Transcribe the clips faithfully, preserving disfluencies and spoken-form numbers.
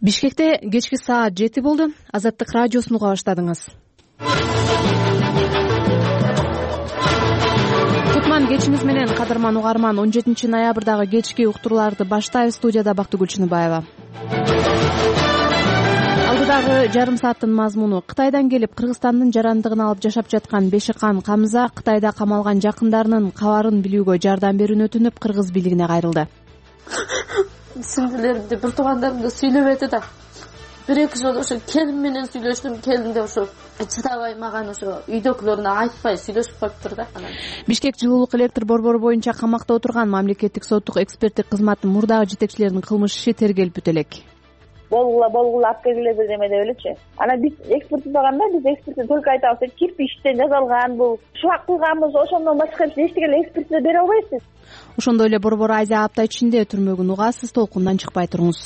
Бишкекте кечки саат жети болду. Азаттык радиосун уга баштадыңыз. Кутман кечиңиз менен кадырман угарман. он жетинчи ноябрдагы кечки уктурууларды баштайбыз. Студияда Бактыгүл Чыныбаева. Алдыдагы жарым сааттын мазмуну: Кытайдан келип Кыргызстандын жарандыгын алып жашап жаткан Бешикан Камза Кытайда камалган жакындарынын кабарын билүүгө жардам берүүнү өтүнүп Кыргыз бийлигине кайрылды. Сиңдилеримди, бир туугандарымды сүйлөбөйт да. Бир эки жолу ошо келин менен сүйлөштүм. Келин де ошо чыдабай маган ошо үйдөгүлөрүнө айтпай сүйлөшүп коюптур да. Бишкек жылуулук электр борбору боюнча камакта отурган мамлекеттик соттук эксперттик кызматтын мурдагы жетекчилеринин кылмыш иши тергелип бүтө элек. болгула болгула алып келгиле бир неме деп элечи. Анан биз экспертизаганда биз экспертиза только айтабыз, кирпичтен жасалган бул, шуак кылганбыз, ошондон башка эчтеке эле экспертиза бере албайбыз. Ошондой эле Борбор Азия апта ичинде өтүрмөгүн угасыз, толкундан чыкпай туруңуз.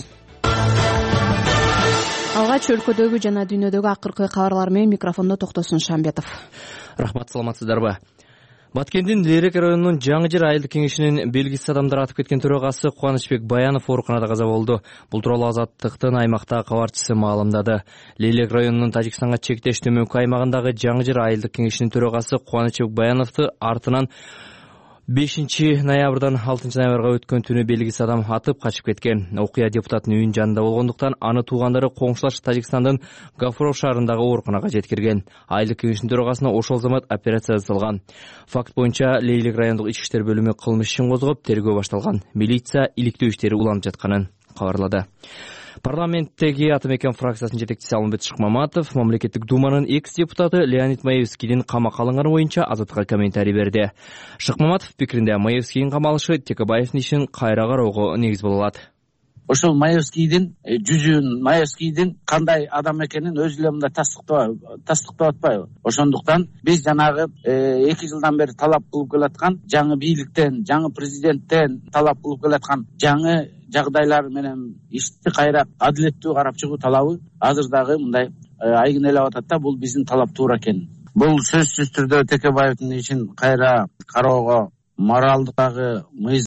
Алгач өлкөдөгү жана дүйнөдөгү акыркы кабарлар менен микрофондо Токтосун Шамбетов. Рахмат, саламатсыздарбы? Баткендин Лерек районунун Жаңы Жыр айылдык кеңешинин белгисиз адамдар атып кеткен төрагасы Кубанычбек Баянов ооруканада каза болду. Бул тууралуу Азаттыктын аймактагы кабарчысы маалымдады. Лерек районунун Тажикстанга чектеш төмөнкү аймагындагы Жаңы Жыр айылдык кеңешинин төрагасы Кубанычбек Баяновду артынан бешинчи ноябрдан алтынчы ноябрга өткөн түнү белгисиз адам атып качып кеткен. Окуя депутаттын үйүнүн жанында болгондуктан аны туугандары коңшулаш Тажикстандын Гафуров шаарындагы ооруканага жеткирген. Айылдык кеңештин төрагасына ошол замат операция жасалган. Факт боюнча Лейлек райондук ички иштер бөлүмү кылмыш ишин козгоп, тергөө башталган. Милиция иликтөө иштери уланып жатканын кабарлады. Парламенттеги Ата Мекен фракциясынын жетекчиси Алмамбет Шыкмаматов мамлекеттик думанын экс-депутаты Леонид Маевскийдин камакка алынганы боюнча Азаттыкка комментарий берди. Шыкмаматов пикиринде Маевскийдин камалышы Текебаевдин ишин кайра кароого негиз боло алат. Ошол Маевскийдин жүзүн, Маевскийдин кандай адам экенин өзү эле мындай тастыктап атпайбы? Ошондуктан биз жанагы эки жылдан бери талап кылып келаткан жаңы бийликтен, жаңы президенттен талап кылып келаткан жаңы жагдайлар менен ишти кайра адилеттүү карап чыгуу талабы азыр дагы мындай айгинелеп атат да, бул биздин талап туура экен. Бул сөзсүз түрдө Текебаевдин ишин кайра кароого моралдык дагы,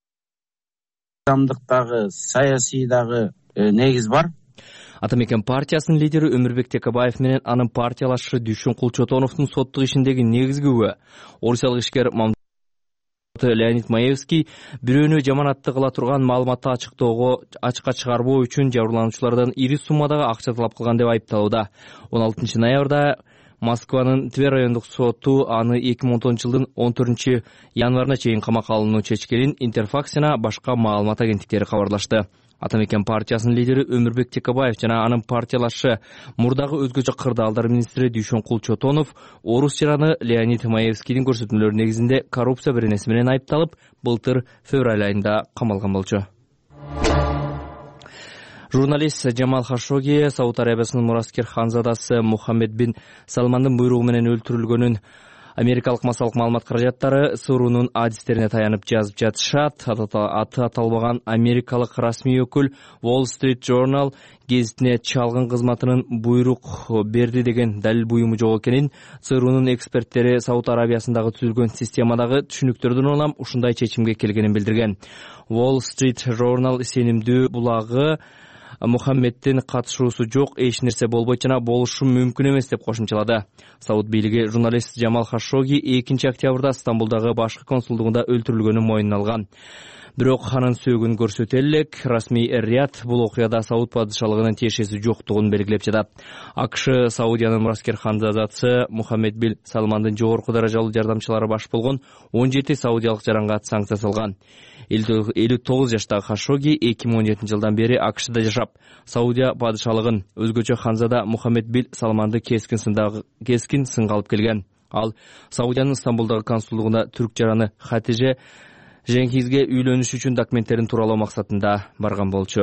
мыйзамдык саясий дагы негиз бар. Ата Мекен партиясынын лидери Өмүрбек Текебаев менен анын партиялашы Дүйшөн Кулчотоновдун соттук ишиндеги негизги күбө орусиялык ишкер Леонид Маевский бирөөнү жаманатты кыла турган маалыматты ачыктоого ачыкка чыгарбоо үчүн жабырлануучулардан ири суммадагы акча талап кылган деп айыпталууда. он алтынчы ноябрда Москванын Тver райондук соту аны эки миң он тогузунчу жылдын он төртүнчү январына чейин камакка алынууну чечкенин Интерфакс жана башка маалымат агенттиктери кабарлашты. Ата Мекен партиясынын лидери Өмүрбек Текебаев жана анын партиялашы мурдагы өзгөчө кырдаалдар министри Дүйшөн Кулчотонов орус жараны Леонид Маевскийдин көрсөтмөлөрү негизинде коррупция беренеси менен айыпталып, былтыр февраль айында камалган болчу. Журналист Жамал Хашоги Сауд Арабиясынын мураскер ханзадасы Мухаммед бин Салмандын буйругу менен өлтүрүлгөнүн Америкалык массалык маалымат каражаттары Сырунун адистерине таянып жазып жатышат. Аты аталбаган америкалык расмий өкүл Wall Street Journal гезитине чалгын кызматынын буйрук берди деген далил буюму жок экенин, Сырунун эксперттери Сауд Арабиясындагы түзүлгөн системадагы түшүнүктөрдөн улам ушундай чечимге келгенин билдирген. Wall Street Journal сенимдүү булагы Мухаммеддин катышуусу жок, эч нерсе болбойт жана болушу мүмкүн эмес деп кошумчалады. Сауд бийлиги журналист Жамал Хашоги экинчи октябрда Стамбулдагы башкы консулдугунда өлтүрүлгөнүн мойнуна алган. Бирок анын сөөгүн көрсөтө элек, расмий эр-Рияд бул окуяда Сауд падышалыгынын тиешеси жоктугун белгилеп жатат. АКШ Саудиянын мураскер ханзадасы Мухаммед бин Салмандын жогорку даражалуу жардамчылары баш болгон он жети саудиялык жаранга санкция салган. элүү тогуз жаштагы Хашоги эки миң он жетинчи жылдан бери АКШда жашап, Саудия падышалыгын, өзгөчө ханзада Мухаммед бин Салманды кескин сындагы кескин сынга алып келген. Ал Саудиянын Стамбулдагы консулдугунда түрк жараны Хатиже Женгизге үйлөнүш үчүн документтерин тууралоо максатында барган болчу.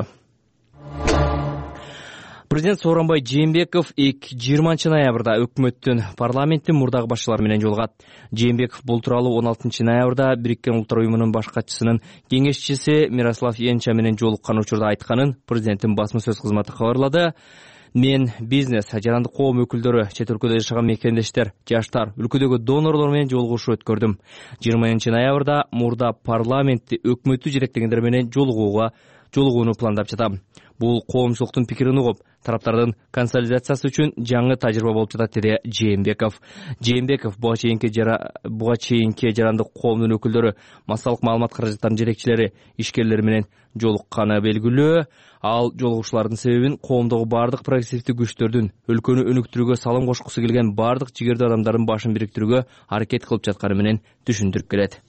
Президент Сооронбай Жээнбеков жыйырманчы ноябрда өкмөттүн парламенттин мурдагы башчылары менен жолугат. Жээнбеков бул тууралуу он алтынчы ноябрда Бириккен Улуттар уюмунун баш катчысынын кеңешчиси Мирослав Енча менен жолуккан учурда айтканын президенттин басма сөз кызматы кабарлады. Мен бизнес, жарандык коом өкүлдөрү, чет өлкөдө жашаган мекендештер, жаштар, өлкөдөгү донорлор менен жолугушуу өткөрдүм. жыйырманчы ноябрда мурда парламентти өкмөттү жетектегендер менен жолугууга жолугууну пландап жатам. Бул коомчулуктун пикирин угуп, тараптардын консолидациясы үчүн жаңы тажрыйба болуп жатат, деди Жээнбеков. Жээнбеков буга чейинки буга чейинки жарандык коомдун өкүлдөрү, массалык маалымат каражаттарынын жетекчилери, ишкерлер менен жолукканы белгилүү. Ал жолугушуулардын себебин коомдогу бардык прогрессивдүү күчтөрдүн өлкөнү өнүктүрүүгө салым кошкусу келген бардык жигердүү адамдардын башын бириктирүүгө аракет кылып жатканы менен түшүндүрүп келет.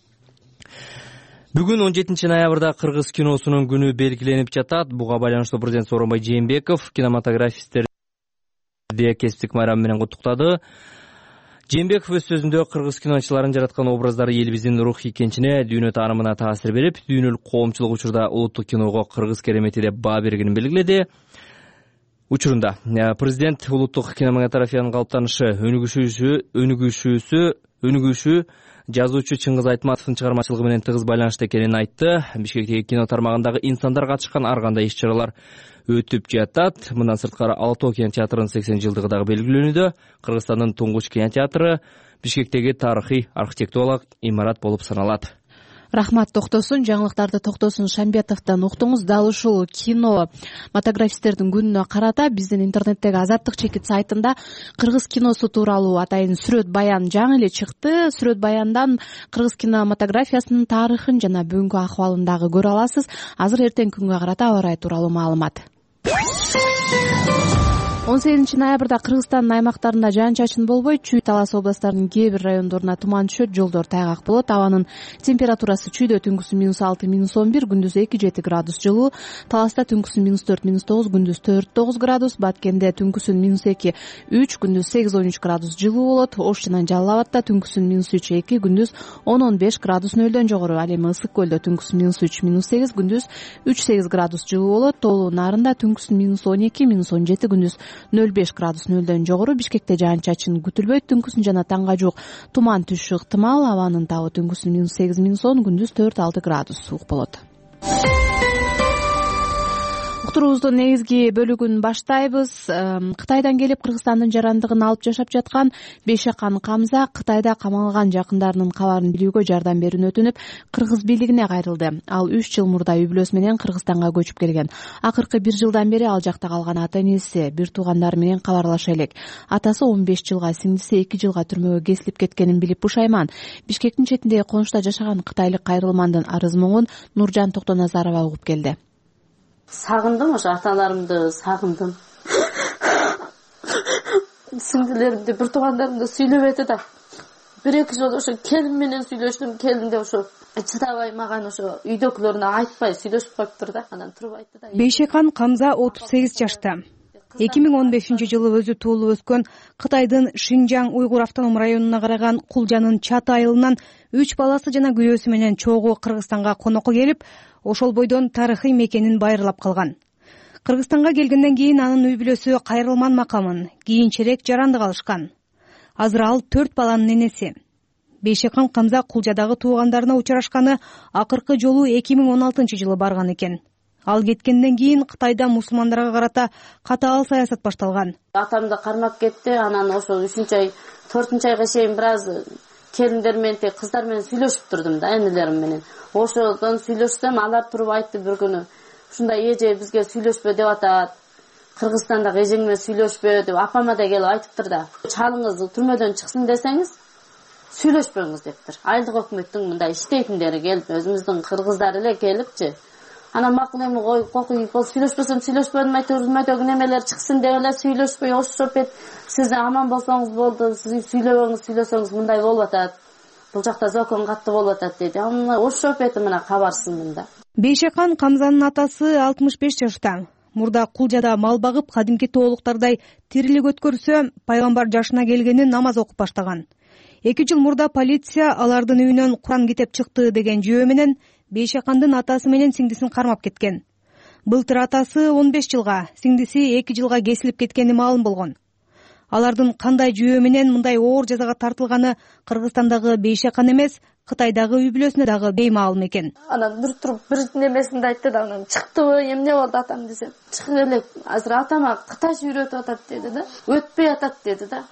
Бүгүн он жетинчи ноябрда кыргыз киносунун күнү белгиленип жатат. Буга байланыштуу президент Сооронбай Жээнбеков кинематографисттерди кесиптик майрамы менен куттуктады. Жээнбеков өз сөзүндө кыргыз киночуларын жараткан образдары элибиздин рухий кенчине, дүйнө таанымына таасир берип, дүйнөлүк коомчулук учурда улуттук киного кыргыз керемети деп баа бергенин белгиледи. Учурунда президент улуттук кинематографиянын калыптанышы, өнүгүшүсү, өнүгүшүсү, өнүгүшү жазуучу Чыңгыз Айтматовдун чыгармачылыгы менен тыгыз байланышта экенин айтты. Бишкектеги кино тармагындагы инсандар катышкан ар кандай иш-чаралар өтүп жатат. Мындан сырткары Ала-Тоо кинотеатрынын сексен жылдыгы дагы белгилөнүүдө. Кыргызстандын туңгуч кинотеатры Бишкектеги тарыхый архитектуралык имарат болуп саналат. Рахмат, токтосун. Жаңылыктарды Токтосун Шамбетовдон уктуңуз. Дал ушул кинематографисттердин күнүнө карата биздин интернеттеги Азаттык чекит сайтында кыргыз киносу тууралуу атайын сүрөт баян жаңы эле чыкты. Сүрөт баяндан кыргыз кинематографиясынын тарыхын жана бүгүнкү акыбалын дагы көрө аласыз. Азыр эртеңки күнгө карата аба ырайы тууралуу маалымат. он сегизинчи ноябрда Кыргызстандын аймактарында жаан-чачын болбойт. Чүй, Талас областарынын кээ бир райондоруна туман түшөт, жолдор тайгак болот. Абанын температурасы чүйдө түнкүсү минус алты, минус он бир, күндүз эки жети градус жылуу. Таласта түнкүсү минус төрт, минус тогуз, күндүз төрт тогуз градус. Баткенде түнкүсүн минус эки, үч, күндүз сегиз он үч градус жылуу болот. Ош жана Жалал Абадта түнкүсүн минус үч, эки, күндүз он он беш градус нөлдөн жогору. Ал эми Ысык көлдө түнкүсү минус үч, минус сегиз, күндүз үч сегиз градус жылуу болот. Тоолуу Нарында түнкүсүн минус он эки, минус он жети, күндүз нөл беш градус нөлдөн жогору. Бишкекте жаан-чачын күтүлбөйт. Түнкүсүн жана таңга жуук туман түшүшү ыктымал. Абанын табы түнкүсүн минус сегиз, минус он, күндүз төрт алты градус суук болот. Уктуруубуздун негизги бөлүгүн баштайбыз. Кытайдан келип Кыргызстандын жарандыгын алып жашап жаткан Бейшакан Камза Кытайда камалган жакындарынын кабарын билүүгө жардам берүүнү өтүнүп, кыргыз бийлигине кайрылды. Ал үч жыл мурда үй бүлөсү менен Кыргызстанга көчүп келген. Акыркы бир жылдан бери ал жакта калган ата-энеси, бир туугандары менен кабарлаша элек. Атасы он беш жылга, сиңдиси эки жылга түрмөгө кесилип кеткенин билип пушайман. Бишкектин четиндеги конушта жашаган кытайлык кайрылмандын арыз муңун Нуржан Токтоназарова угуп келди. Сагындым, ошо аталарымды сагындым. Сиңдилеримди, бир туугандарымды сүйлөбөдү да. Бир-эки жолу ошо келин менен сүйлөштүм. Келин де ошо чыдабай маган ошо үйдөгүлөрүнө айтпай сүйлөшүп коюптур да. Анан туруп айтты да. Бейшакан Камза отуз сегиз жашта. эки миң он бешинчи жылы өзү туулуп өскөн Кытайдын Шинжаң уйгур автоном районуна караган Кулжанын Чаты айылынан үч баласы жана күйөөсү менен чогуу Кыргызстанга конокко келип, ошол бойдон тарыхый мекенин байырлап калган. Кыргызстанга келгенден кийин анын үй бүлөсү кайрылман макамын, кийинчерээк жарандык алышкан. Азыр ал төрт баланын энеси. Бейшакан Камза Кулжадагы туугандарына учурашканы акыркы жолу эки миң он алтынчы жылы барган экен. Ал кеткенден кийин Кытайда мусулмандарга карата катаал саясат башталган. Атамды кармап кетти, анан ошол үчүнчү ай, төртүнчү айга чейин бир аз келиндер менен, кыздар менен сүйлөшүп турдум да, энелерим менен. Ошодон сүйлөшсөм, алар туруп айтты бир күнү, ушундай эже бизге сүйлөшпө деп атат. Кыргызстандагы эжең менен сүйлөшпө деп апама да келип айтыптыр да. Чалыңыз түрмөдөн чыксын десеңиз, сүйлөшпөңүз дептир. Айылдык өкмөттүн мындай иштейтиндери келип, өзүбүздүн кыргыздар эле келипчи. Анан макул эми кой, кокуй, бол сүйлөшпөсөм сүйлөшпөдүм, айтып түрмөдөгү немелер чыксын деп эле сүйлөшпөй ошоп эт. Сиз аман болсоңуз болду, сиз сүйлөбөңүз, сүйлөсөңүз мындай болуп атат. Бул жакта закон катты болуп атат деди. Аны ошоп эт мына кабарсызмын да. Бейшакан Камзанын атасы алтымыш беш жашта. Мурда Кулжада мал багып, кадимки тоолуктардай тирилик өткөрсө, пайгамбар жашына келгени намаз окуп баштаган. эки жыл мурда полиция алардын үйүнөн Куран китеп чыкты деген жүйө менен Бейшакандын атасы менен сиңдисин кармап кеткен. Былтыр атасы он беш жылга, сиңдиси эки жылга кесилип кеткени маалым болгон. Алардын кандай жүйө менен мындай оор жазага тартылганы Кыргызстандагы Бейшакан эмес, Кытайдагы үй бүлөсүнө дагы беймаалым экен. Анан бир туруп бир немесинде айтты да, анан чыктыбы, эмне болду атам десем, чыгып элек, азыр атама Кытайча үйрөтүп атат деди да. Өтпөй атат деди да.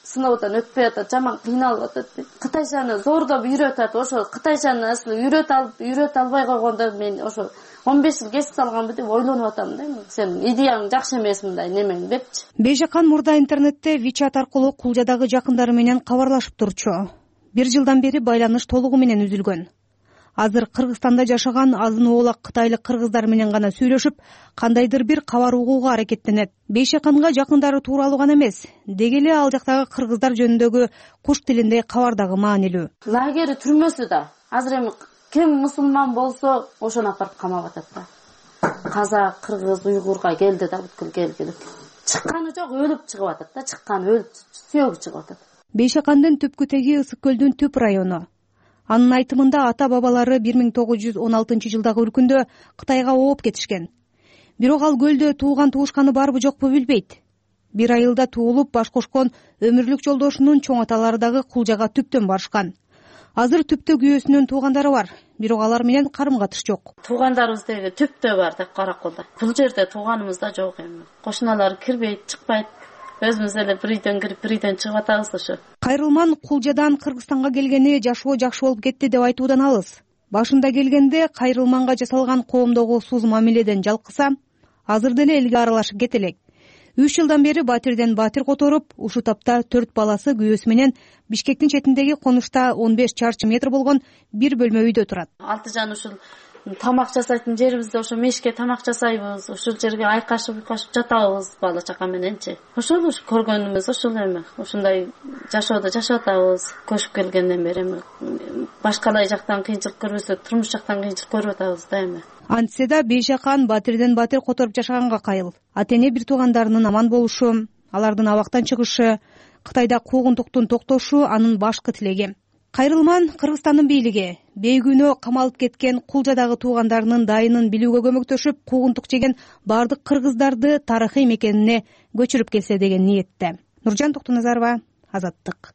сыноодон өтпөй атат, жаман кыйналып атат дейт. Кытайчаны зордоп үйрөтүп атат. Ошо кытайчаны аслы үйрөтө алып, үйрөтө албай койгондо мен ошо он беш жыл кесип салганбы деп ойлонуп атам да. Сен идеяң жакшы эмес мындай немең депчи. Бейжакан мурда интернетте WeChat аркылуу Кулжадагы жакындары менен кабарлашып турчу. Бир жылдан бери байланыш толугу менен үзүлгөн. Азыр Кыргызстанда жашаган азын оолак кытайлык кыргыздар менен гана сүйлөшүп, кандайдыр бир кабар угууга аракеттенет. Бейшаканга жакындары тууралуу гана эмес, деги эле ал жактагы кыргыздар жөнүндөгү куш тилинде кабар дагы маанилүү. Лагери түрмөсү да азыр эми ким мусулман болсо ошону апарып камап атат да. Казак, кыргыз, уйгурга келди да бүткүл келгилик. Чыкканы жок, өлүп чыгып атат да, чыкканы өлүп, сүйөгү чыгып атат. Бейшакандын түпкү теги Ысык көлдүн түп району. Анын айтымында ата-бабалары бир миң тогуз жүз он алтынчы жылдагы өлкүндө Кытайга ооп кетишкен. Бирок ал көлдө тууган туушканы барбы жокпу билбейт. Бир айылда туулуп баш кошкон өмүрлүк жолдошунун чоң аталары дагы Кулжага түптөн барышкан. Азыр түптө күйөөсүнүн туугандары бар, бирок алар менен карым-катыш жок. Туугандарыбыз деги түптө бар да, Караколдо. Бул жерде тууганыбыз да жок эми. Кошуналар кирбейт, чыкпайт. Өзүбүз эле бир үйдөн кирип, бир үйдөн чыгып атабыз ошо. Кайрылман Кулжадан Кыргызстанга келгени жашоо жакшы болуп кетти деп айтуудан алыс. Башында келгенде Кайрылманга жасалган коомдогусуз мамиледен жалкыса, азыр деле элге аралашып кете элек. үч жылдан бери батирден батир которуп, ушул тапта төрт баласы күйөөсү менен Бишкектин четиндеги конушта он беш чарчы метр болгон бир бөлмө үйдө турат. Алты жан ушул тамак жасайтын жерибизде ошо мешке тамак жасайбыз, ушул жерге айкашып уйкашып жатабыз бала чака мененчи. Ошол ушу көргөнүбүз ошол эми. Ушундай жашоодо жашап атабыз. Көчүп келгенден бери эми башкалай жактан кыйынчылык көрбөсөк, турмуш жактан кыйынчылык көрүп атабыз да эми. Антсе да Бейшакан батирден батир которуп жашаганга кайыл. Ата-эне бир туугандарынын аман болушу, алардын абактан чыгышы, Кытайда куугунтуктун токтошу анын башкы тилеги. Кайрылман Кыргызстандын бийлиги бейгүнөө камалып кеткен Кулжадагы туугандарынын дайынын билүүгө көмөктөшүп, куугунтук жеген бардык кыргыздарды тарыхый мекенине көчүрүп келсе деген ниетте. Нуржан Токтоназарова, Азаттык.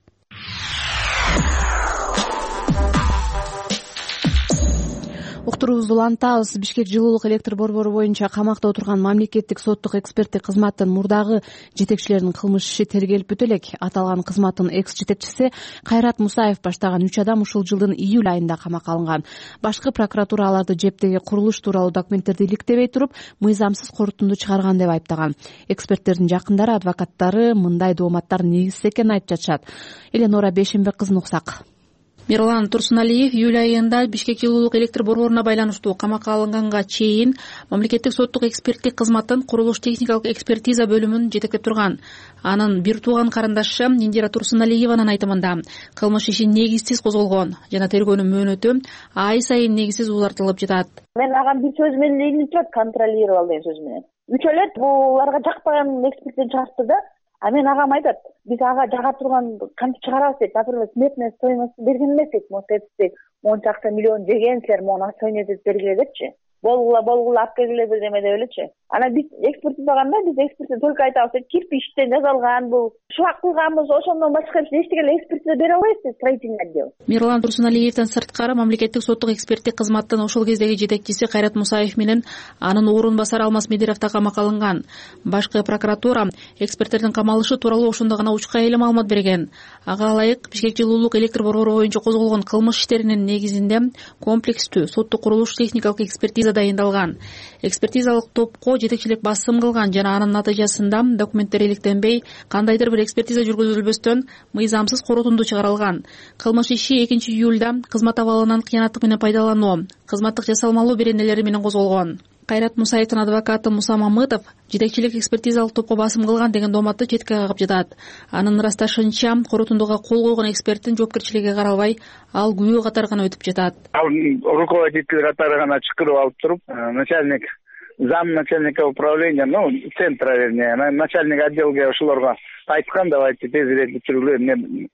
Уктуруубузду улантабыз. Бишкек жылуулук электр борбору боюнча камакта отурган мамлекеттик соттук эксперттик кызматтын мурдагы жетекчилеринин кылмыш иши тергелип бүтө элек. Аталган кызматтын экс жетекчиси Кайрат Мусаев баштаган үч адам ушул жылдын июль айында камакка алынган. Башкы прокуратура аларды жептеги курулуш тууралуу документтерди иликтебей туруп, мыйзамсыз корутунду чыгарган деп айыптаган. Эксперттердин жакындары, адвокаттары мындай дооматтар негизсиз экенин айтып жатышат. Эленора Бешенбек кызын уксак. Мирлан Турсуналиев июль айында Бишкек жылуулук электр борборуна байланыштуу камакка алынганга чейин мамлекеттик соттук эксперттик кызматтын курулуш техникалык экспертиза бөлүмүн жетектеп турган. Анын бир тууган карындашы Индира Турсуналиеванын айтымында кылмыш иши негизсиз козголгон жана тергөөнүн мөөнөтү ай сайын негизсиз узартылып жатат. Мен агам бир сөз менен илинип турат, контролировал деген сөз менен. Үч эле буларга жакпаган эксперттен чыгарттыр да. А мен агам айтат, биз ага жага турган кантип чыгарабыз дейт. Например, сметная стоимость берген эмес дейт. Может, эпсек он чакта миллион жегенсиздер, мону стоимость деп бергиле депчи. Болгула болгула алып келгиле бир неме деп элечи. Анан биз экспертизаганда биз экспертизе только айтабыз, кирпичтен жасалган бул, шуак кылганбыз, ошондон башка эчтеге эле экспертиза бере албайбыз дейт строительный отдел. Мирлан Турсуналиевден сырткары мамлекеттик соттук эксперттик кызматтын ошол кездеги жетекчиси Кайрат Мусаев менен анын орун басары Алмаз Медиров да камакка алынган. Башкы прокуратура эксперттердин камалышы тууралуу ошондо гана учка эле маалымат берген. Ага ылайык Бишкек жылуулук электр борбору боюнча козголгон кылмыш иштеринин негизинде комплекстүү соттук курулуш техникалык экспертиза дайындалган. Экспертизалык топко жетекчилик басым кылган жана анын натыйжасында документтер иликтенбей, кандайдыр бир экспертиза жүргүзүлбөстөн мыйзамсыз корутунду чыгарылган. Кылмыш иши экинчи июлда кызмат абалынан кыянаттык менен пайдалануу, кызматтык жасалмалуу беренелери менен козголгон. Кайрат Мусаевдин адвокаты Муса Мамытов жетекчилик экспертизалык топко басым кылган деген дооматты четке кагып жатат. Анын ырасташынча, корутундуга кол койгон эксперттин жоопкерчилиги каралбай, ал күбө катары гана өтүп жатат. Ал руководитель катары гана чакырып алып туруп, начальник, зам начальника управления, ну, центра, вернее, начальник отделге ошолорго айткан, давайте тезирээк бүтүргүлө, эмне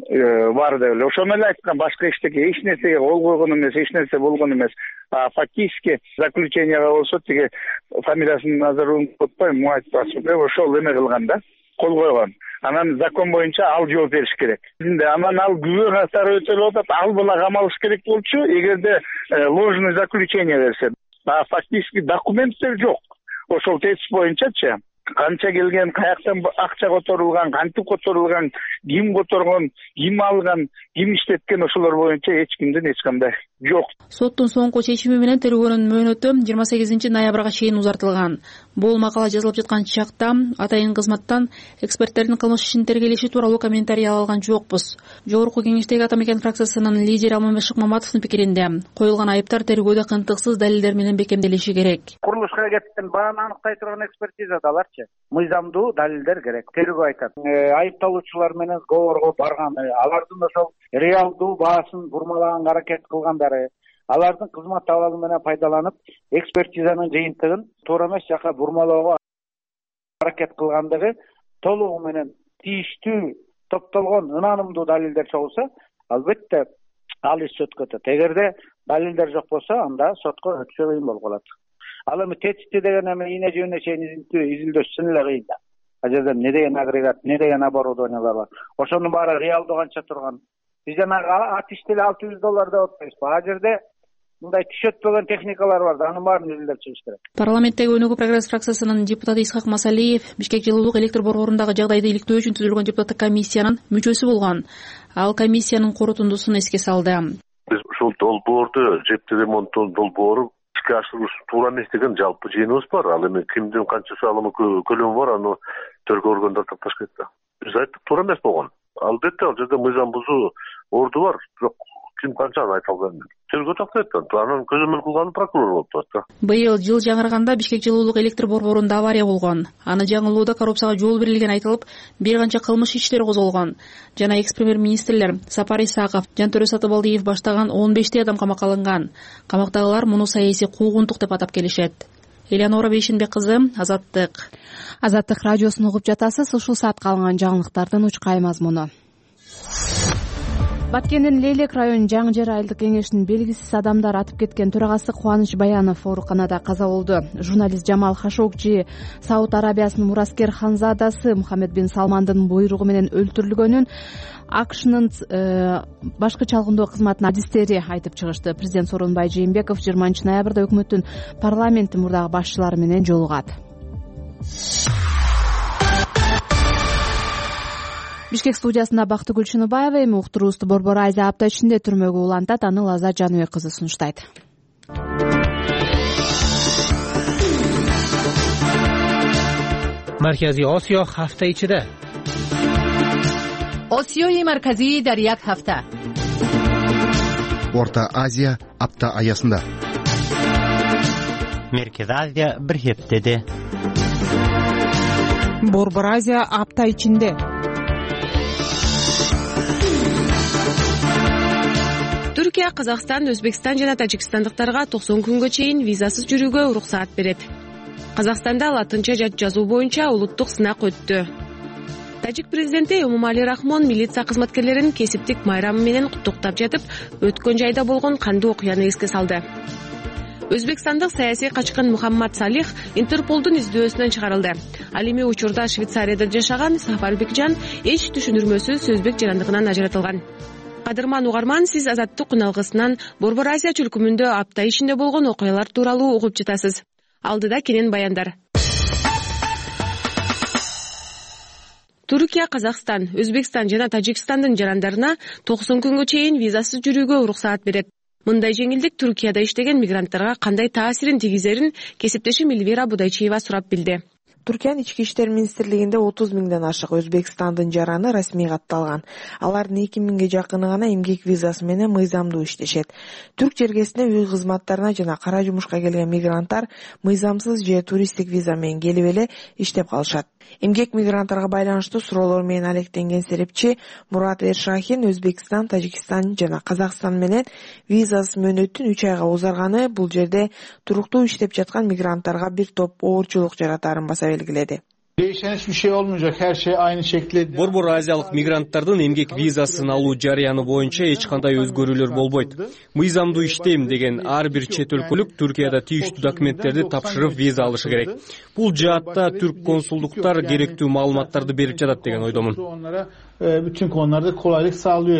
бар деп эле. Ошону эле айткан, башка эчтеке эч нерсеге кол койгон эмес, эч нерсе болгон эмес. А фактически заключенияга болсо тиги фамилиясын азыр унутпайм, муайтпасып, ошол эме кылган да, кол койгон. Анан закон боюнча ал жооп бериш керек. Анан ал күбө катары өтөлүп атат, ал бала камалыш керек болчу, эгерде ложный заключение берсе. А фактически документтер жок. Ошол тетиш боюнчачы канча келген, каяктан акча которулган, кантип которулган, ким которгон, ким алган, ким иштеткен ошолор боюнча эч кимдин эч кандай жок. Соттун соңку чечими менен тергөөнүн мөөнөтү жыйырма сегизинчи ноябрга чейин узартылган. Бул макала жазылып жаткан чакта атайын кызматтан эксперттердин кылмыш ишин тергелеши тууралуу комментарий ала алган жокпуз. Жогорку кеңештеги Ата Мекен фракциясынын лидери Алмамет Шыкмаматовдун пикиринде коюлган айыптар тергөөдө кынтыксыз далилдер менен бекемделиши керек. Курулушка кеткен бааны аныктай турган экспертизадаларчы мыйзамдуу далилдер керек. Тергөө айтат, айыпталуучулар менен сговорго барган, алардын ошол реалдуу баасын бурмалаганга аракет кылгандары, алардын кызмат абалы менен пайдаланып, экспертизанын жыйынтыгын туура эмес жака бурмалоого аракет кылгандыгы толугу менен тийиштүү топтолгон ынанымдуу далилдер чогулса, албетте ал иш сотко өтөт. Эгерде далилдер жок болсо, анда сотко өтүшү кыйын болуп калат. Ал эми тетикти деген эми ийне жөнүнө чейин изилдөө чын эле кыйын да. Ал жерде эмне деген агрегат, эмне деген оборудованиялар бар. Ошонун баары реалдуу канча турган. Биз жанагы ат иштели алты жүз доллар деп атпайбызбы? А жерде мындай түшөтпөгөн техникалар бар да, анын баарын изилдеп чыгыш керек. Парламенттеги Өнүгүү прогресс фракциясынын депутаты Исхак Масалиев Бишкек жылуулук электр борборундагы жагдайды иликтөө үчүн түзүлгөн депутаттык комиссиянын мүчөсү болгон. Ал комиссиянын корутундусун эске салды. Биз ушул долбоорду, жептик ремонттун долбоору ишке ашырылыш туура эмес деген жалпы жыйыныбыз бар. Ал эми кимдин канча салымы көлөмү бар, аны тергөө органдары тапташ керек да. Биз айттык, туура эмес болгон. Албетте ал жерде мыйзам бузуу орду бар. Бирок ким канчаны айта алган? Тергөө тактайт да. Анын көзөмөл кылганы прокурор болуп турат да. Быйыл жыл жаңырганда Бишкек жылуулук электр борборунда авария болгон. Аны жаңылууда коррупцияга жол берилгени айтылып, бир канча кылмыш иштери козголгон. Жана экс-премьер-министрлер Сапар Исаков, Жантөрө Сатыбалдиев баштаган он бештей адам камакка алынган. Камактагылар муну саясий куугунтук деп атап келишет. Элеонора Бейшенбек кызы, Азаттык. Азаттык радиосун угуп жатасыз. Ушул саатка алынган жаңылыктардын учкай мазмуну. Баткендин Лейлек районунун Жаңы Жер айылдык кеңешинин белгисиз адамдар атып кеткен төрагасы Кубаныч Баянов ооруканада каза болду. Журналист Жамал Хашогжи Сауд Арабиясынын мураскер ханзадасы Мухаммед бин Салмандын буйругу менен өлтүрүлгөнүн АКШнын башкы чалгындоо кызматынын адистери айтып чыгышты. Президент Сооронбай Жээнбеков жыйырманчы ноябрда өкмөттүн парламенттин мурдагы башчылары менен жолугат. Бишкек студиясында Бактыгүл Чыныбаева, эми уктуруубузду Борбор Азия апта ичинде түрмөгө улантат. Аны Лаза Жаныбек кызы сунуштайт. Маркази Осиё ҳафта ичида. Осиёи марказӣ дар як ҳафта. Орта Азия апта аясында. Меркези Азия бир ҳептеде. Борбор Азия апта ичинде. Түркия, Казакстан, Өзбекстан жана Тажикстандыктарга токсон күнгө чейин визасыз жүрүүгө уруксаат берет. Казакстанда латынча жат жазуу боюнча улуттук сынак өттү. Тажик президенти Эмомали Рахмон милиция кызматкерлерин кесиптик майрамы менен куттуктап жатып, өткөн жайда болгон кандуу окуяны эске салды. Өзбекстандык саясий качкын Мухаммад Салих Интерполдун издөөсүнөн чыгарылды. Ал эми учурда Швейцарияда жашаган Сафарбекжан эч түшүндүрмөсүз сөзбек жарандыгынан ажыратылган. Кадырман угарман, сиз Азаттык күналгысынан Борбор Азия чөлкүмүндө апта ичинде болгон окуялар тууралуу угуп жатасыз. Алдыда кенен баяндар. Түркия, Казакстан, Өзбекстан жана Тажикстандын жарандарына токсон күнгө чейин визасыз жүрүүгө уруксаат берет. Мындай жеңилдик Түркияда иштеген мигранттарга кандай таасирин тийгизерин кесиптешим Эльвира Будайчиева сурап билди. Түркиянын ички иштер министрлигинде отуз миңден ашык Өзбекстандын жараны расмий катталган. Алардын эки миңге жакыны гана эмгек визасы менен мыйзамдуу иштешет. Түрк жергесине үй кызматтарына жана кара жумушка келген мигранттар мыйзамсыз же туристтик виза менен келип эле иштеп калышат. Эмгек мигранттарга байланыштуу суроолор менен алектенген серепчи Мурат Эршахин Өзбекстан, Тажикстан жана Казакстан менен визасыз мөөнөттүн үч айга узарганы бул жерде туруктуу иштеп жаткан мигранттарга бир топ оорчулук жаратарын баса белгиледи. Değişen hiçbir şey olmayacak. Her şey aynı şekilde. Борбор азиялык мигранттардын эмгек визасын алуу жарыяны боюнча эч кандай өзгөрүүлөр болбойт. Мыйзамдуу иштейм деген ар бир чет өлкөлүк Түркияда тийиштүү документтерди тапшырып виза алышы керек. Бул жаатта түрк консулдуктар керектүү маалыматтарды берип жатат деген ойдомун. Onlara bütün konularda kolaylık sağlıyorlar.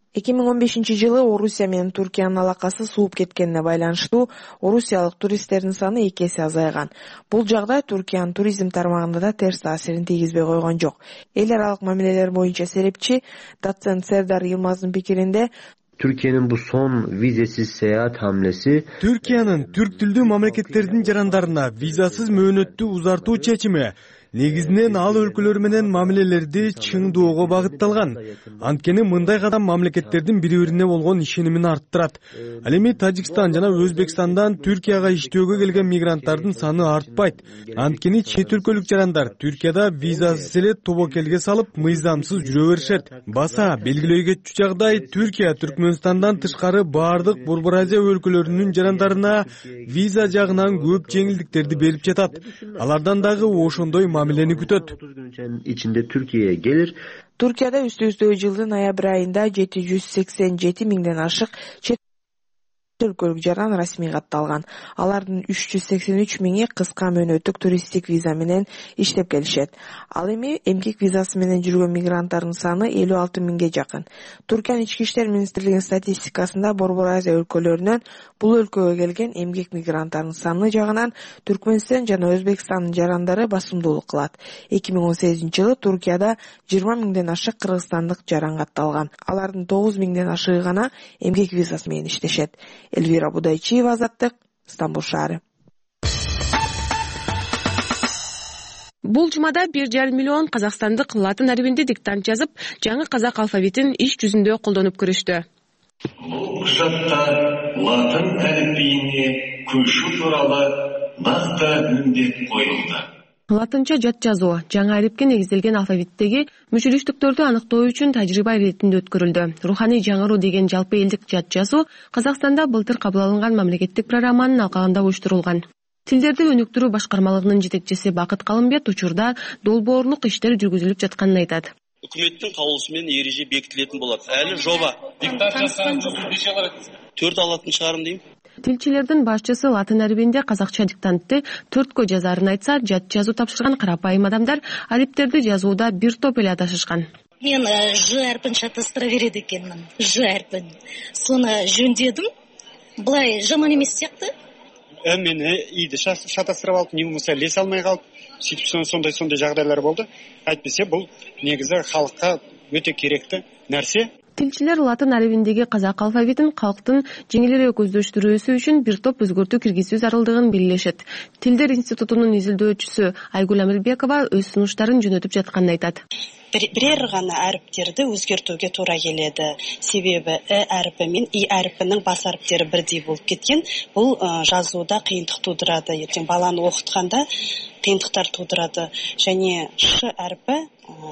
эки миң он бешинчи жылы Орусия менен Туркиянын алакасы сууп кеткенине байланыштуу орусиялык туристтердин саны эки эсе азайган. Бул жагдай Туркиянын туризм тармагында да терс таасирин тийгизбей койгон жок. Эл аралык мамилелер боюнча серепчи доцент Сердар Йылмаздын пикиринде, Türkiye'nin bu son vizesiz seyahat hamlesi Türkiye'nin Türk tilдүү мамлекеттердин жарандарына визасыз мөөнөттү узартуу чечими негизинен ал өлкөлөр менен мамилелерди чыңдоого багытталган. Анткени мындай кадам мамлекеттердин бири-бирине болгон ишенимин арттырат. Ал эми Тажикстан жана Өзбекстандан Түркияга иштөөгө келген мигранттардын саны артпайт. Анткени чет өлкөлүк жарандар Түркияда визасыз эле тобокелге салып, мыйзамсыз жүрө беришет. Баса белгилөө кетчү жагдай Түркия Түркмөнстандан тышкары баардык Борбор Азия өлкөлөрүнүн жарандарына виза жагынан көп жеңилдиктерди берип жатат. Алардан дагы ошондой мамилени күтөт. İçinde Türkiye'ye gelir. Туркияда үстө-үстө жылдын ноябрь айында жети жүз сексен жети миңден ашык чет өлкөлүк жаран расмий катталган. Алардын үч жүз сексен үч миңи кыска мөөнөттүк туристтик виза менен иштеп келишет. Ал эми эмгек визасы менен жүргөн мигранттардын саны элүү алты миңге жакын. Туркиянын ички иштер министрлигинин статистикасында Борбор Азия өлкөлөрүнөн бул өлкөгө келген эмгек мигранттардын саны жагынан Түркмөнстан жана Өзбекстандын жарандары басымдуулук кылат. эки миң он сегизинчи жылы Туркияда жыйырма миңден ашык кыргызстандык жаран катталган. Алардын тогуз миңден ашыгы гана эмгек визасы менен иштешет. Эльвира Будайчиева, Азаттык, Стамбул шаары. Бул жумада бир жарым миллион казакстандык латын арбинде диктант жазып, жаңы казак алфавитин иш жүзүндө колдонуп көрүштү. Бул кужатта латын әліпбиіне көшу туралы нақты міндет коюлду. Латынча жат жазуу жаңы арипке негизделген алфавиттеги мүчүлүштүктөрдү аныктоо үчүн тажрыйба иретинде өткөрүлдү. Руханий жаңыруу деген жалпы элдик жат жазуу Казакстанда былтыр кабыл алынган мамлекеттик программанын алкагында уюштурулган. Тилдерди өнүктүрүү башкармалыгынын жетекчиси Бакыт Калымбет учурда долбоорлук иштер жүргүзүлүп жатканын айтат. Үкметтин кабылышы менен эреже бекитилетін болот. Әлі жоба. төрт алатын чыгарым дейм. Тилчилердин башчысы латын арбинде казакча диктантты төрткө жазарын айтса, жат жазуу тапшырган карапайым адамдар ариптерди жазууда бир топ эле адашышкан. Мен Ж әрпін шатастыра береді екенмін. Ж әрпін. Соны жөндедім. Былай жаман емес сияқты. Мен иді шатастырып алып, не болмаса лес алмай қалып, сөйтіп сондай-сондай жағдайлар болды. Әйтпесе бұл негізі халыққа өте керекті нәрсе. Тилчилер латын арбиндеги казак алфавитин калктын жеңилирээк көздөштүрүүсү үчүн бир топ өзгөртүү киргизүү зарылдыгын белгилешет. Тилдер институтунун изилдөөчүсү Айгүл Амирбекова өз сунуштарын жөнөтүп жатканын айтат. Бірер ғана әріптерді өзгертуге тура келеді. Себебі Э әріпі мен И әріпінің бас әріптері бірдей болып кеткен. Бұл жазуда қиындық тудырады. Ертең баланы оқытқанда қиындықтар тудырады. Және Ш әріпі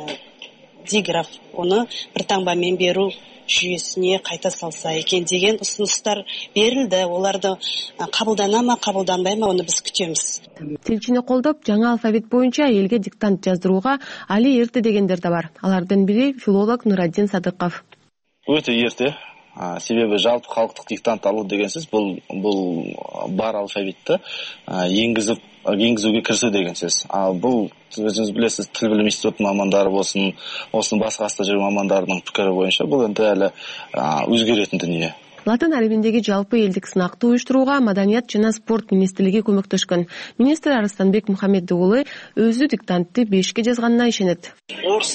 диграф, оны бір таңбамен беру жүйесіне қайта салса екен деген ұсыныстар берілді. Оларды қабылдана ма, қабылданбай ма, оны біз күтеміз. Тилчини колдоп, жаңа алфавит боюнча элге диктант жаздырууга али эрте дегендер да бар. Алардын бири филолог Нураддин Садыков. Өтө эрте. Себебі жалпы халықтық диктант алу деген сөз бұл бұл бар алфавитті енгізіп енгізуге кірісу деген сөз. Ал бұл өзіңіз білесіз, тіл білім институтының мамандары болсын, осының басқа жүрген мамандарының пікірі бойынша бұл енді әлі өзгеретін дүние. Латын арбиндеги жалпы элдик сынакты уюштурууга Маданият жана спорт министрлиги көмөктөшкөн. Министр Арыстанбек Мухаммед уулу өзү диктантты бешке жазганына ишенет. Орыс,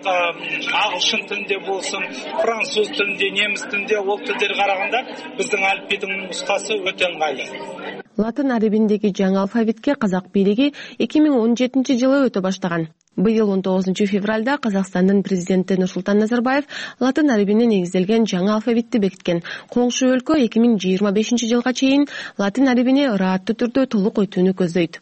ағылшын тілінде болсын, француз тілінде, неміс тілінде ол тілдер қарағанда біздің әліпбидің нұсқасы өте ыңғайлы. Латын арбиндеги жаңы алфавитке казак бийлиги эки миң он жетинчи жылы өтө баштаган. Быйыл он тогузунчу февралда Казакстандын президенти Нурсултан Назарбаев латын арбине негизделген жаңы алфавитти бекиткен. Коңшу өлкө эки миң жыйырма бешинчи жылга чейин латын арбине ырааттуу түрдө толук өтүүнү көздөйт.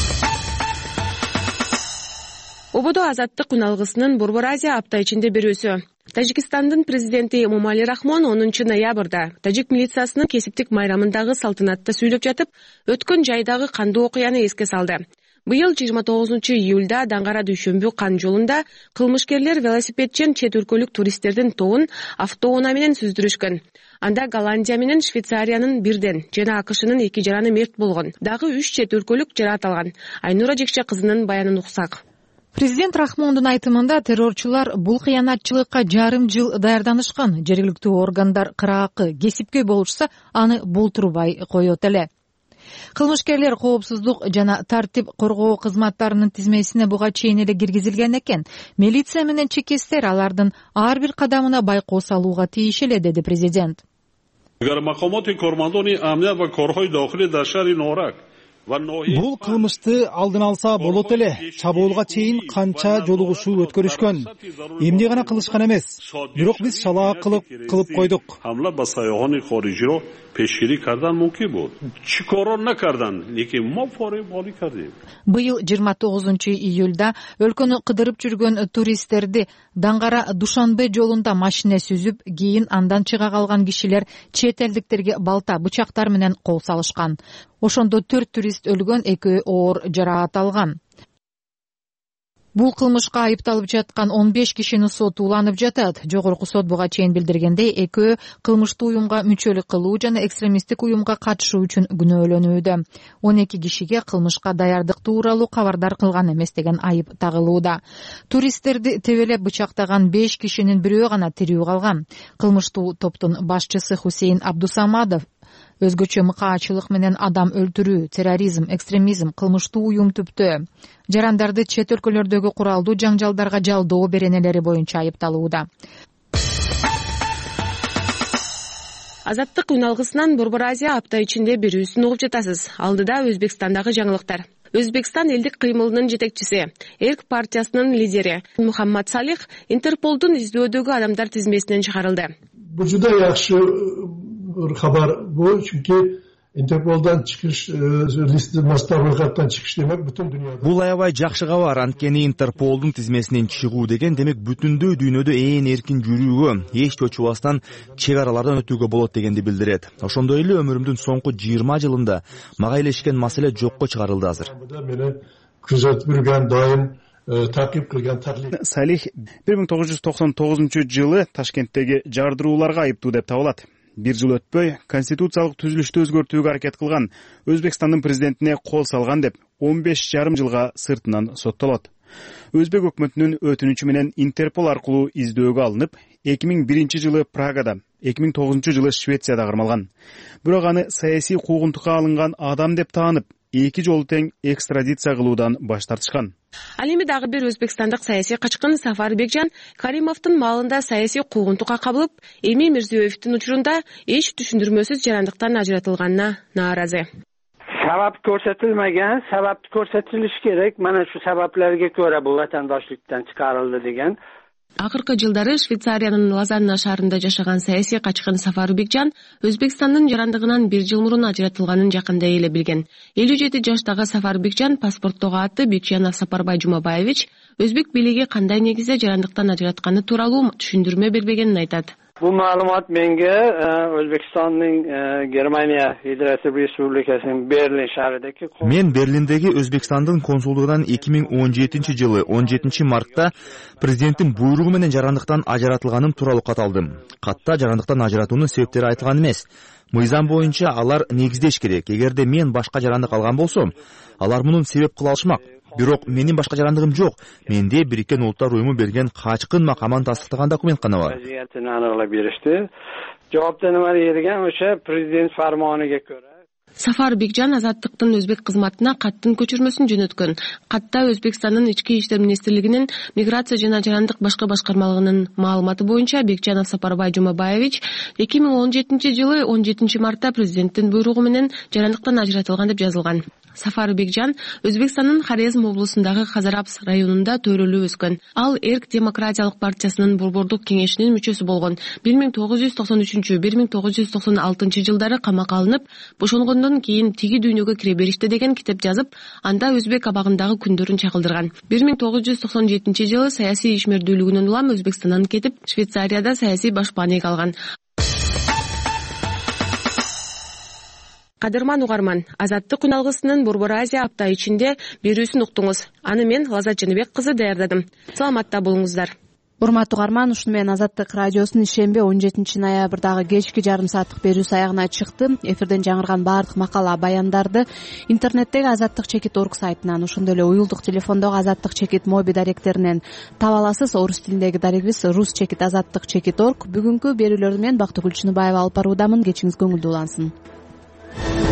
Ободо азаттык үналгысынын Борбор Азия апта ичинде берүүсү. Тажикстандын президенти Эмомали Рахмон онунчу ноябрда тажик милициясынын кесиптик майрамындагы салтанатта сүйлөп жатып, өткөн жайдагы кандуу окуяны эске салды. Быйыл жыйырма тогузунчу июлда Даңгара Дүйшөмбү Кан жолунда кылмышкерлер велосипедчен чет өлкөлүк туристтердин тобун автоунаа менен сүздүрүшкөн. Анда Голландия менен Швейцариянын бирден жана АКШнын эки жараны мерт болгон. Дагы үч чет өлкөлүк жараат алган. Айнура Жекче кызынын баянын уксак. Президент Рахмондун айтымында террорчулар бул кыянатчылыкка жарым жыл даярданышкан. Жергиликтүү органдар кыраакы кесипкөй болушса, аны болтурбай коет эле. Кылмышкерлер коопсуздук жана тартип коргоо кызматтарынын тизмесине буга чейин эле киргизилген экен. Милиция менен чекестер алардын ар бир кадамына байкоо салууга тийиш эле, деди президент. Бул кылмышты алдын алса болот эле. Чабуулга чейин канча жолугушуу өткөрүшкөн. Эмне гана кылышкан эмес. Бирок биз шалаа кылып кылып койдук. Быйыл жыйырма тогузунчу июлда өлкөнү кыдырып жүргөн туристтерди Даңгара Душанбе жолунда машина сүзүп, кийин андан чыга калган кишилер чет элдиктерге балта, бычактар менен кол салышкан. Ошондо төрт турист өлгөн, экөө оор жараат алган. Бул кылмышка айыпталып жаткан он беш кишинин соту уланып жатат. Жогорку сот буга чейин билдиргендей, экөө кылмыштуу уюмга мүчөлүк кылуу жана экстремисттик уюмга катышуу үчүн күнөөлөнүүдө. он эки кишиге кылмышка даярдык тууралуу кабардар кылган эмес деген айып тагылууда. Туристтерди тебелеп бычактаган беш кишинин бирөө гана тирүү калган. Кылмыштуу топтун башчысы Хусейн Абдусамадов өзгөчө мыкаачылык менен адам өлтүрүү, терроризм, экстремизм, кылмыштуу уюм түптөө, жарандарды чет өлкөлөрдөгү куралдуу жаңжалдарга жалдоо беренелери боюнча айыпталууда. Азаттык үн алгысынан Борбор Азия апта ичинде берүүсүн угуп жатасыз. Алдыда Өзбекстандагы жаңылыктар. Өзбекстан элдик кыймылынын жетекчиси, Эрк партиясынын лидери Мухаммад Салих Интерполдун издөөдөгү адамдар тизмесинен чыгарылды. Бул жуда жакшы хабар bu çünkü Interpol'dan çıkış listi master ro'yxatdan çıkış demek bütün dünyada. Бул аябай жакшы кабар, анткени Интерполдун тизмесинен чыгуу деген демек бүтүндөй дүйнөдө ээн эркин жүрүүгө, эч чочубастан чек аралардан өтүүгө болот дегенди билдирет. Ошондой эле өмүрүмдүн соңку жыйырма жылында мага илешкен маселе жокко чыгарылды азыр. Мени күзөтүп жүргөн дайым такип кылган таклif. Салих бир миң тогуз жүз токсон тогузунчу жылы Ташкенттеги жардырууларга айыптуу деп табылат. Бир жыл өтпөй, конституциялык түзүлүштү өзгөртүүгө аракет кылган, Өзбекстандын президентине кол салган деп он беш жарым жылга сыртынан соттолот. Өзбек өкмөтүнүн өтүнүчү менен Интерпол аркылуу издөөгө алынып, эки миң биринчи жылы Прагада, эки миң тогузунчу жылы Швецияда кармалган. Бирок аны саясий куугунтукка алынган адам деп таанып, эки жолу тең экстрадиция кылуудан баш тартышкан. Ал эми дагы бир өзбекстандык саясий качкын Сафар Бекжан Каримовдун малында саясий куугунтукка кабылып, Эми Мирзиёевдин учурунда эч түшүндүрмөсүз жарандыктан ажыратылганына нааразы. Sabab ko'rsatilmagan, sabab ko'rsatilishi kerak. Mana shu sabablarga ko'ra bu vatandoshlikdan chiqarildi degan. Акыркы жылдары Швейцариянын Лозанна шаарында жашаган саясий качкын Сафар Бекжан Өзбекстандын жарандыгынан бир жыл мурун ажыратылганын жакында эле билген. элүү жети жаштагы Сафар Бекжан паспорттогу аты Бекжанов Сапарбай Жумабаевич Өзбек бийлиги кандай негизде жарандыктан ажыратканы тууралуу түшүндүрмө бербегенин айтат. Bu ma'lumot menga O'zbekistonning Germaniya Federatsiya Respublikasining Berlin shahridagi Men Berlindagi O'zbekistondун консулдугунан эки миң он жетинчи жылы он жетинчи мартта президенттин буйругу менен жарандыктан ажыратылганым тууралуу кат алдым. Катта жарандыктан ажыратуунун себептери айтылган эмес. Мыйзам боюнча алар негиздеш керек. Эгерде мен башка жарандык алган болсом, алар мунун себеп кыла алышмак. Бирок менин башка жарандыгым жок. Менде Бириккен Улуттар уюму берген качкын макамын тастыктаган документ гана бар. Жоопту нема берген o'sha президент фармонига ko'ra. Сафар Бекжан азаттыктын өзбек кызматына каттын көчүрмөсүн жөнөткөн. Катта Өзбекстандын ички иштер министрлигинин миграция жана жарандык башкы башкармалыгынын маалыматы боюнча Бекжанов Сапарбай Жумабаевич эки миң он жетинчи жылы он жетинчи мартта президенттин буйругу менен жарандыктан ажыратылган деп жазылган. Сафар Бекжан Өзбекстандын Хорезм облусундагы Хазарапс районунда төрөлүп өскөн. Ал Эрк демократиялык партиясынын борбордук кеңешинин мүчөсү болгон. бир миң тогуз жүз токсон үчүнчү — бир миң тогуз жүз токсон алтынчы жылдары камакка алынып, бошонгондон кийин тиги дүйнөгө кире беришти деген китеп жазып, анда өзбек абагындагы күндөрүн чагылдырган. бир миң тогуз жүз токсон жетинчи жылы саясий ишмердүүлүгүнөн улам Өзбекстандан кетип, Швейцарияда саясий башпаанек алган. Кадырман угарман, азаттык күн алгысынын Борбор Азия апта ичинде берүүсүн уктуңуз. Аны мен Лазат Жаныбек кызы даярдадым. Саламатта болуңуздар. урматтуу угарман, ушуну менен Азаттык радиосунун ишемби он жетинчи ноябрдагы кечки жарым сааттык берүүсү аягына чыкты. Эфирден жаңырган баардык макала баяндарды интернеттеги азаттык чекит орг сайтынан, ошондой эле уюлдук телефондогу азаттык чекит моби даректеринен таба аласыз. Орус тилиндеги дарегибиз рус чекит азаттык чекит орг. Бүгүнкү берүүлөрдү мен Бактыгүл Чыныбаева алып баруудамын. Кечиңиз көңүлдүү улансын.